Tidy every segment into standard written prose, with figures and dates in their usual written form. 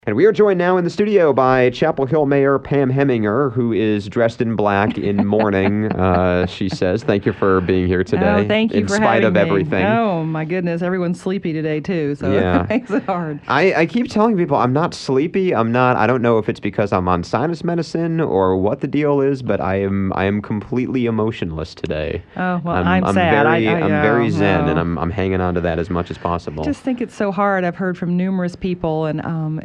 And we are joined now in the studio by Chapel Hill Mayor Pam Heminger, who is dressed in black in mourning, she says. Thank you for being here today. Oh, thank you in for spite having of me. everything. Oh, my goodness. Everyone's sleepy today, too, so Yeah. it makes it hard. I keep telling people I'm not sleepy. I don't know if it's because I'm on sinus medicine or what the deal is, but I am completely emotionless today. Oh, well, I'm sad. I'm very zen, and no. I'm hanging on to that as much as possible. I just think it's so hard. I've heard from numerous people, and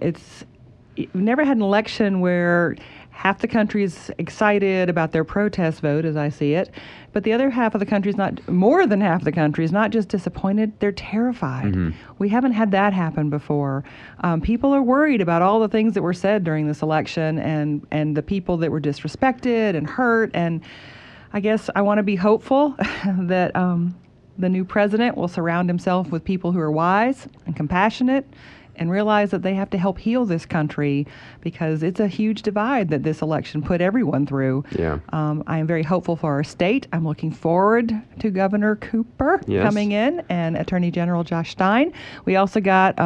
we've never had an election where half the country's excited about their protest vote, as I see it, but the other half of the country is not, more than half of the country is not just disappointed, they're terrified. Mm-hmm. We haven't had that happen before. People are worried about all the things that were said during this election and the people that were disrespected and hurt, and I guess I want to be hopeful that the new president will surround himself with people who are wise and compassionate and realize that they have to help heal this country because it's a huge divide that this election put everyone through. Yeah. I am very hopeful for our state. I'm looking forward to Governor Cooper coming in and Attorney General Josh Stein. We also got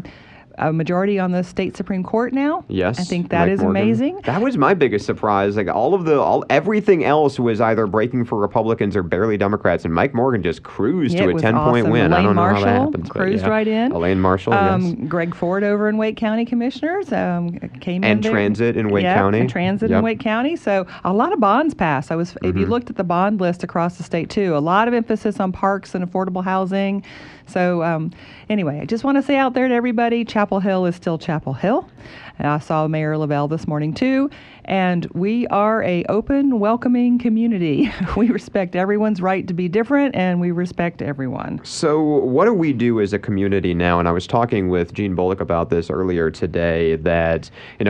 a majority on the state Supreme Court now. Yes. I think that Mike is Morgan. amazing. That was my biggest surprise. Like everything else was either breaking for Republicans or barely Democrats, and Mike Morgan just cruised to a 10-point win. Elaine I don't know Marshall how that happens. Cruised right in. Elaine Marshall, yes. Greg Ford over in Wake County Commissioners came in And there. Transit in Wake County. And Transit in Wake County. So a lot of bonds passed. If you looked at the bond list across the state too, a lot of emphasis on parks and affordable housing. So anyway, I just want to say out there to everybody, Chapel Hill is still Chapel Hill. And I saw Mayor Lavelle this morning too, and we are a open, welcoming community. We respect everyone's right to be different, and we respect everyone. So what do we do as a community now? And I was talking with Gene Bullock about this earlier today, that, and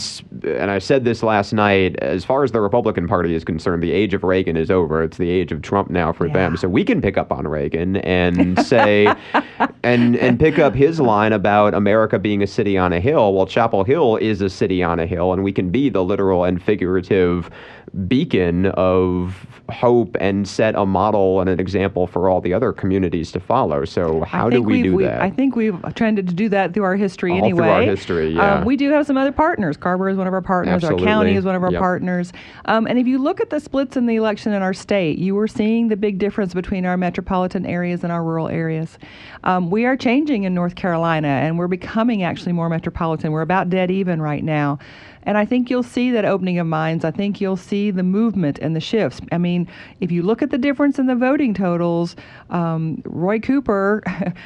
I said this last night, as far as the Republican Party is concerned, the age of Reagan is over. It's the age of Trump now for them. So we can pick up on Reagan and say, and pick up his line about America being a city on a hill. Well, Chapel Hill is a city on a hill, and we can be the literal and figurative beacon of hope and set a model and an example for all the other communities to follow. So how do we do that? I think we've tended to do that through our history all anyway. Through our history, yeah. We do have some other partners. Carver is one of our partners. Absolutely. Our county is one of our partners. And if you look at the splits in the election in our state, you were seeing the big difference between our metropolitan areas and our rural areas. We are changing in North Carolina, and we're becoming actually more metropolitan. We're about dead even right now. And I think you'll see that opening of minds. I think you'll see the movement and the shifts. I mean, if you look at the difference in the voting totals, Roy Cooper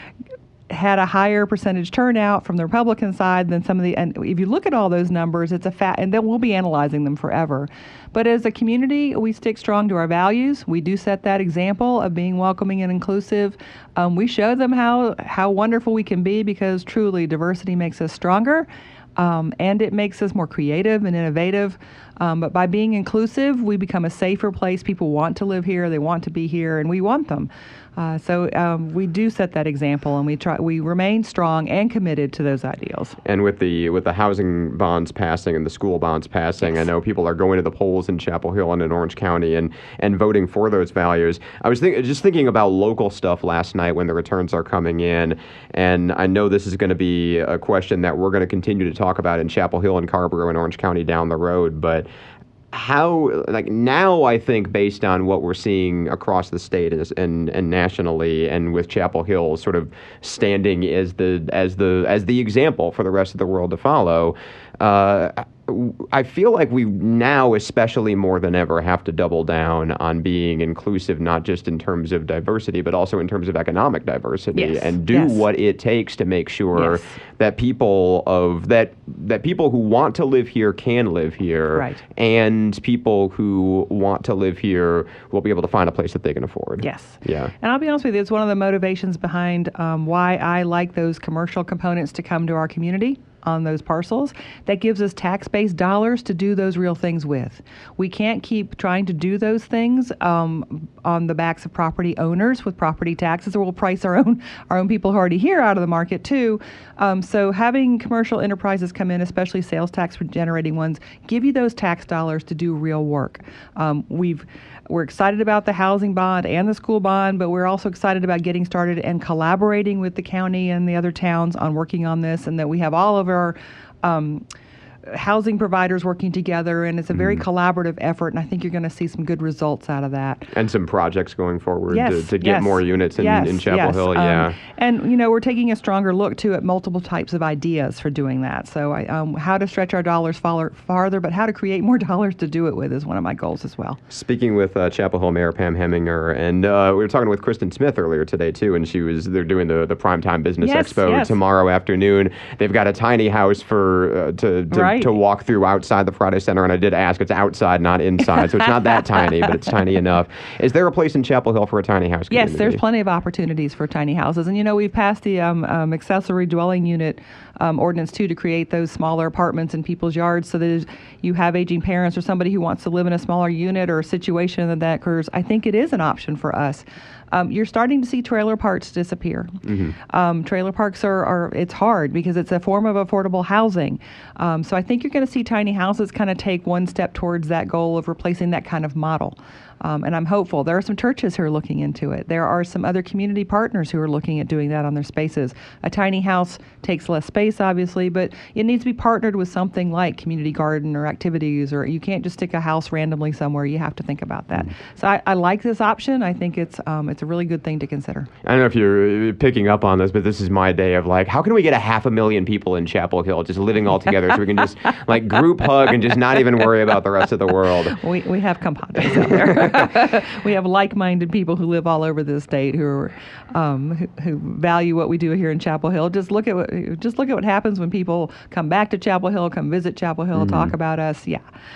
had a higher percentage turnout from the Republican side than some of the, and if you look at all those numbers, it's a fact, and then we'll be analyzing them forever. But as a community, we stick strong to our values. We do set that example of being welcoming and inclusive. We show them how wonderful we can be, because truly diversity makes us stronger. And it makes us more creative and innovative. But by being inclusive, we become a safer place. People want to live here, they want to be here, and we want them. So we do set that example, and we remain strong and committed to those ideals. And with the housing bonds passing and the school bonds passing, I know people are going to the polls in Chapel Hill and in Orange County and voting for those values. I was just thinking about local stuff last night when the returns are coming in, and I know this is going to be a question that we're going to continue to talk about in Chapel Hill and Carrboro and Orange County down the road, but now I think, based on what we're seeing across the state and nationally, and with Chapel Hill sort of standing as the example for the rest of the world to follow, I feel like we now, especially more than ever, have to double down on being inclusive, not just in terms of diversity, but also in terms of economic diversity, and do what it takes to make sure that people who want to live here can live here, and people who want to live here will be able to find a place that they can afford. Yes. Yeah. And I'll be honest with you, it's one of the motivations behind why I like those commercial components to come to our community on those parcels. That gives us tax-based dollars to do those real things with. We can't keep trying to do those things on the backs of property owners with property taxes, or we'll price our own people who are already here out of the market too. So having commercial enterprises come in, especially sales tax generating ones, give you those tax dollars to do real work. We're excited about the housing bond and the school bond, but we're also excited about getting started and collaborating with the county and the other towns on working on this, and that we have all of our housing providers working together, and it's a very collaborative effort, and I think you're going to see some good results out of that. And some projects going forward Yes, to get more units in Chapel Hill. And, we're taking a stronger look, too, at multiple types of ideas for doing that. So how to stretch our dollars farther, but how to create more dollars to do it with is one of my goals as well. Speaking with Chapel Hill Mayor Pam Heminger, and we were talking with Kristen Smith earlier today, too, and they're doing the Primetime Business Expo tomorrow afternoon. They've got a tiny house for to walk through outside the Friday Center, and I did ask. It's outside, not inside, so it's not that tiny, but it's tiny enough. Is there a place in Chapel Hill for a tiny house community? Yes, there's plenty of opportunities for tiny houses, and we've passed the accessory dwelling unit ordinance too, to create those smaller apartments in people's yards, so that you have aging parents or somebody who wants to live in a smaller unit or a situation that occurs. I think it is an option for us. You're starting to see trailer parks disappear. Trailer parks it's hard because it's a form of affordable housing. So I think you're going to see tiny houses kind of take one step towards that goal of replacing that kind of model. And I'm hopeful. There are some churches who are looking into it. There are some other community partners who are looking at doing that on their spaces. A tiny house takes less space, obviously, but it needs to be partnered with something like community garden or activities, or you can't just stick a house randomly somewhere. You have to think about that. So I like this option. I think it's a really good thing to consider. I don't know if you're picking up on this, but this is my day of how can we get 500,000 people in Chapel Hill just living all together so we can just group hug and just not even worry about the rest of the world? We have compadres out there. We have like-minded people who live all over this state who value what we do here in Chapel Hill. Just look at what happens when people come back to Chapel Hill, come visit Chapel Hill, talk about us.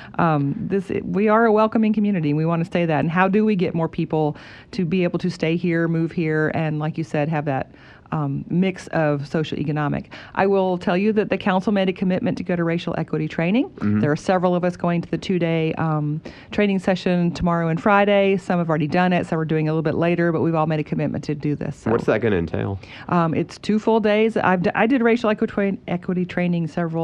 We are a welcoming community. We want to stay that. And how do we get more people to be able to stay here, move here, and like you said, have that mix of socioeconomic. I will tell you that the council made a commitment to go to racial equity training. There are several of us going to the 2-day training session tomorrow and Friday. Some have already done it, some are doing it a little bit later, but we've all made a commitment to do this. So, what's that going to entail? It's 2 full days. I did racial equity training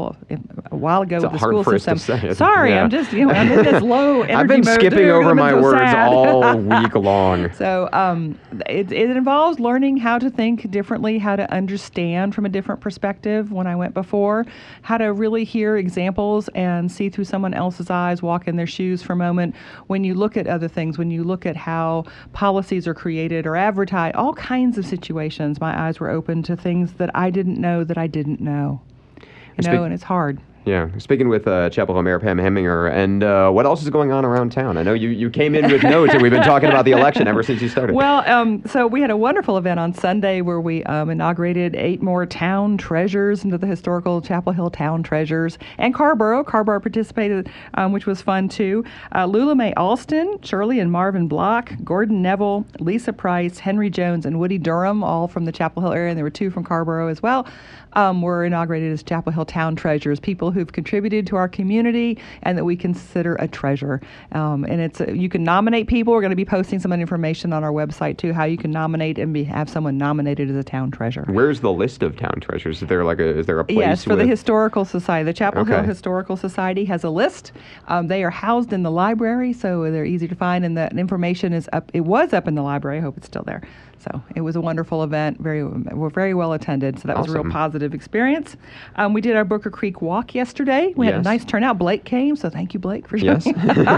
a while ago with the school system. Sorry, I'm just I'm in this low energy I've been mode skipping over my words sad. all week long. So it involves learning how to think differently, how to understand from a different perspective when I went before, how to really hear examples and see through someone else's eyes, walk in their shoes for a moment. When you look at other things, when you look at how policies are created or advertised, all kinds of situations, my eyes were open to things that I didn't know that I didn't know. And it's hard. Yeah. Speaking with Chapel Hill Mayor Pam Heminger, and what else is going on around town? I know you came in with notes, and we've been talking about the election ever since you started. Well, so we had a wonderful event on Sunday where we inaugurated 8 more town treasures into the historical Chapel Hill town treasures. And Carrboro participated, which was fun too. Lula Mae Alston, Shirley and Marvin Block, Gordon Neville, Lisa Price, Henry Jones, and Woody Durham, all from the Chapel Hill area, and there were 2 from Carrboro as well. Were inaugurated as Chapel Hill Town Treasures, people who've contributed to our community and that we consider a treasure. And you can nominate people. We're going to be posting some information on our website too, how you can nominate and have someone nominated as a town treasure. Where's the list of town treasures? Is there a place? Yes, for the Historical Society. The Chapel Hill Historical Society has a list. They are housed in the library, so they're easy to find, and the information is up. It was up in the library. I hope it's still there. So it was a wonderful event, we're very well attended, so that was a real positive experience. We did our Booker Creek walk yesterday. We had a nice turnout. Blake came, so thank you, Blake, for showing.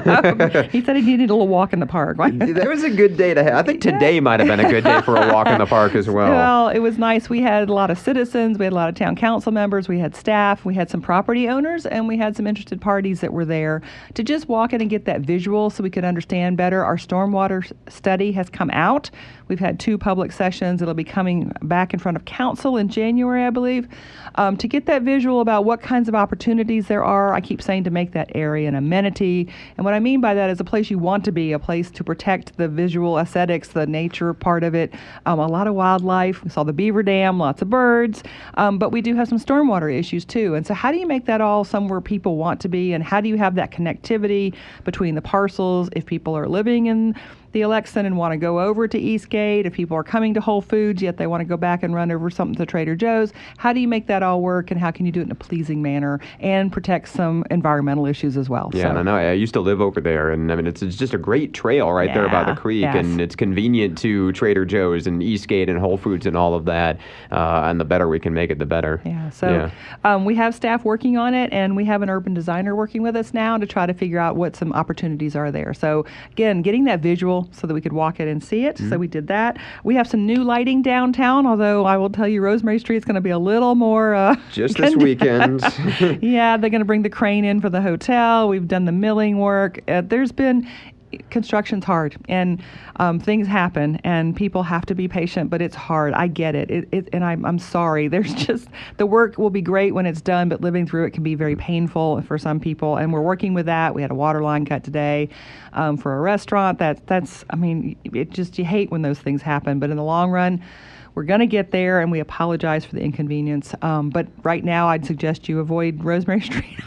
He said he needed a little walk in the park. That was a good day to have. I think today might have been a good day for a walk in the park as well. Well, it was nice. We had a lot of citizens, we had a lot of town council members, we had staff, we had some property owners, and we had some interested parties that were there to just walk in and get that visual so we could understand better. Our stormwater study has come out. We've had 2 public sessions. It'll be coming back in front of council in January, I believe, to get that visual about what kinds of opportunities there are. I keep saying to make that area an amenity. And what I mean by that is a place you want to be, a place to protect the visual aesthetics, the nature part of it. A lot of wildlife. We saw the beaver dam, lots of birds. But we do have some stormwater issues too. And so how do you make that all somewhere people want to be? And how do you have that connectivity between the parcels if people are living in the election and want to go over to Eastgate, if people are coming to Whole Foods yet they want to go back and run over something to Trader Joe's, how do you make that all work, and how can you do it in a pleasing manner and protect some environmental issues as well? Yeah, and I know I used to live over there, and I mean it's just a great trail right there by the creek, and it's convenient to Trader Joe's and Eastgate and Whole Foods and all of that. And the better we can make it, the better. Yeah. So we have staff working on it, and we have an urban designer working with us now to try to figure out what some opportunities are there. So again, getting that visual so that we could walk it and see it. So we did that. We have some new lighting downtown, although I will tell you Rosemary Street's going to be a little more just this weekend. Yeah, they're going to bring the crane in for the hotel. We've done the milling work. Construction's hard, and things happen, and people have to be patient, but it's hard. I get it. And I'm sorry. There's just, the work will be great when it's done, but living through it can be very painful for some people, and we're working with that. We had a water line cut today for a restaurant. That's I mean, it just, you hate when those things happen, but in the long run, we're going to get there, and we apologize for the inconvenience. But right now, I'd suggest you avoid Rosemary Street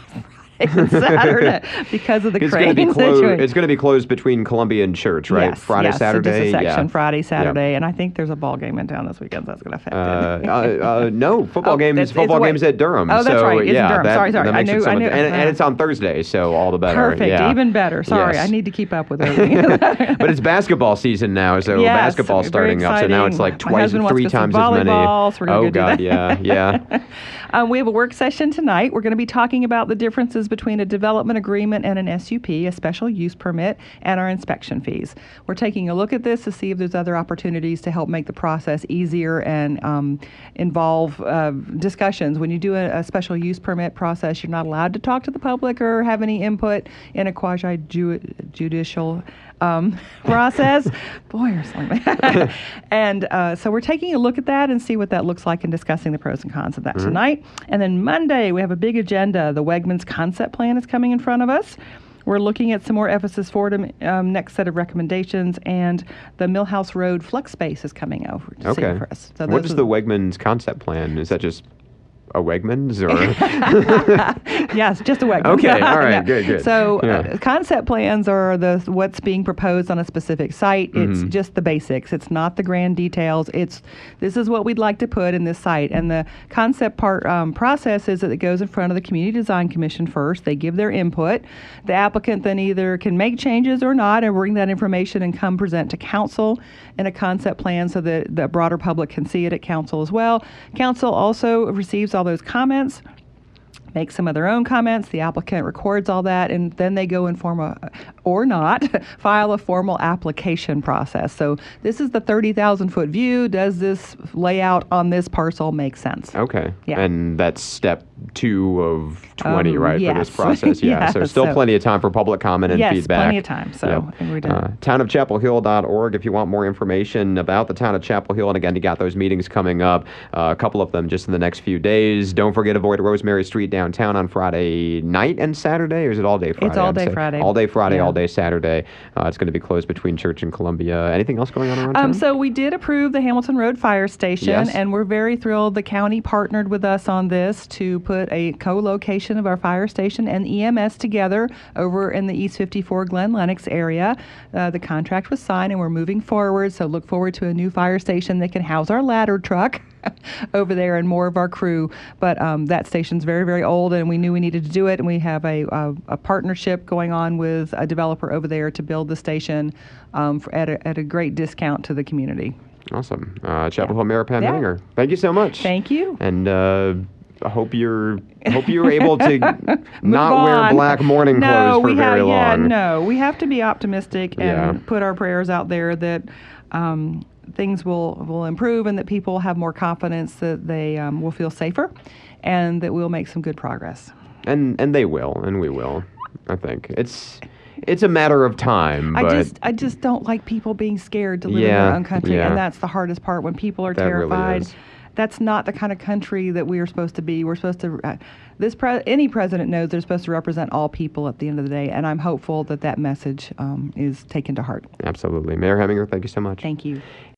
Saturday because of the crane situation. It's going to be closed between Columbia and Church, right? Yes, Friday, Saturday. So just a section, Friday, Saturday, and I think there's a ball game in town this weekend that's going to affect it. No, football games at Durham. Oh, that's right. It's Durham. Sorry. I knew. And it's on Thursday, so all the better. Perfect. Yeah. Even better. Sorry, yes. I need to keep up with everything. But it's basketball season now, so basketball's starting up. So now it's like three times as many. So we're God, yeah. We have a work session tonight. We're going to be talking about the differences between a development agreement and an SUP, a special use permit, and our inspection fees. We're taking a look at this to see if there's other opportunities to help make the process easier and involve discussions. When you do a special use permit process, you're not allowed to talk to the public or have any input in a quasi-judicial process. Boy, or something. And so we're taking a look at that and see what that looks like and discussing the pros and cons of that tonight. And then Monday, we have a big agenda. The Wegmans concept plan is coming in front of us. We're looking at some more Ephesus Fordham next set of recommendations, and the Millhouse Road flex space is coming over to see for us. So what is the Wegmans concept plan? Is that just a Wegmans, or? Yes, just a Wegmans. Okay, all right, good. So concept plans are what's being proposed on a specific site. It's just the basics. It's not the grand details. This is what we'd like to put in this site. And the concept process is that it goes in front of the Community Design Commission first. They give their input. The applicant then either can make changes or not and bring that information and come present to council in a concept plan so that the broader public can see it at council as well. Council also receives all those comments, make some of their own comments. The applicant records all that, and then they go and file a formal application process. So this is the 30,000-foot view. Does this layout on this parcel make sense? Okay. Yeah. And that's step 2 of 20, right, yes. for this process? Yeah. Yes. So still plenty of time for public comment and feedback. Yes, plenty of time. So we're done. townofchapelhill.org if you want more information about the town of Chapel Hill. And again, you got those meetings coming up, a couple of them just in the next few days. Don't forget, avoid Rosemary Street downtown on Friday night and Saturday, or is it all day Friday? It's all day Friday. All day Friday, all day Saturday. It's going to be closed between Church and Columbia. Anything else going on around town? So we did approve the Hamilton Road Fire Station, and we're very thrilled. The county partnered with us on this to put a co-location of our fire station and EMS together over in the East 54 Glen Lennox area. The contract was signed, and we're moving forward, so look forward to a new fire station that can house our ladder truck over there and more of our crew. But that station's very, very old, and we knew we needed to do it, and we have a partnership going on with a developer over there to build the station at a great discount to the community. Awesome. Chapel Hill Mayor Pam Hanger, thank you so much. Thank you. And I hope you're able to not wear black mourning clothes for very long. No, we have to be optimistic and put our prayers out there that things will improve and that people have more confidence, that they will feel safer, and that we'll make some good progress. And they will, and we will. I think it's a matter of time. But I just don't like people being scared to live in their own country, and that's the hardest part. When people are terrified. Really is. That's not the kind of country that we are supposed to be. We're supposed to. Any president knows they're supposed to represent all people at the end of the day, and I'm hopeful that message is taken to heart. Absolutely. Mayor Heminger, thank you so much. Thank you.